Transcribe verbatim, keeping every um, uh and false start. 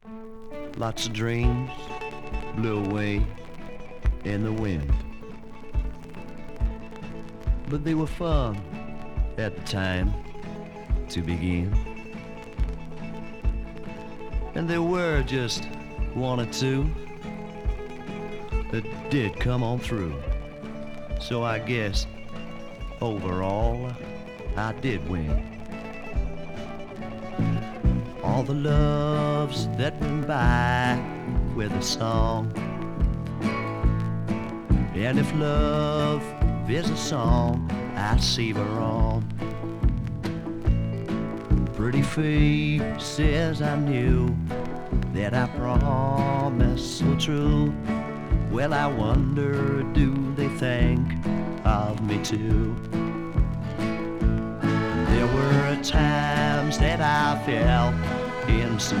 Lots of dreams blew away in the wind. But they were fun at the time to begin. And there were just one or two that did come on through. So I guess overall I did win. All the loves that went by with a song. And if love is a song, I savor on. Pretty faces I knew that I promised so true. Well, I wonder, do they think of me too? There were times that I fell in some